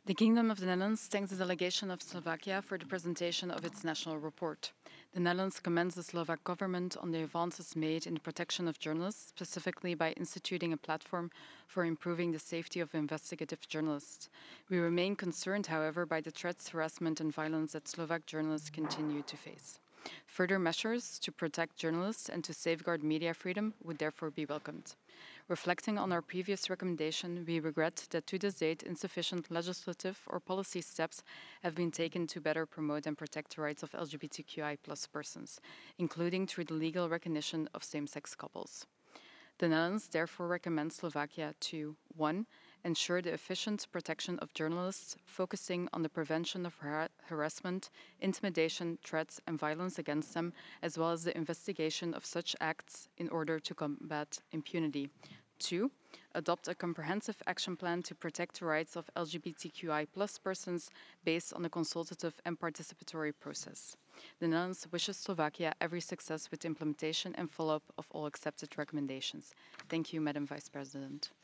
The Kingdom of the Netherlands thanks the delegation of Slovakia for the presentation of its national report. The Netherlands commends the Slovak government on the advances made in the protection of journalists, specifically by instituting a platform for improving the safety of investigative journalists. We remain concerned, however, by the threats, harassment, and violence that Slovak journalists continue to face. Further measures to protect journalists and to safeguard media freedom would therefore be welcomed. Reflecting on our previous recommendation, we regret that to this date insufficient legislative or policy steps have been taken to better promote and protect the rights of LGBTQI persons, including through the legal recognition of same-sex couples. The Netherlands therefore recommends Slovakia to 1. Ensure the efficient protection of journalists, focusing on the prevention of harassment, intimidation, threats, and violence against them, as well as the investigation of such acts in order to combat impunity. 2. Adopt a comprehensive action plan to protect the rights of LGBTQI persons based on a consultative and participatory process. The Netherlands wishes Slovakia every success with the implementation and follow-up of all accepted recommendations. Thank you, Madam Vice President.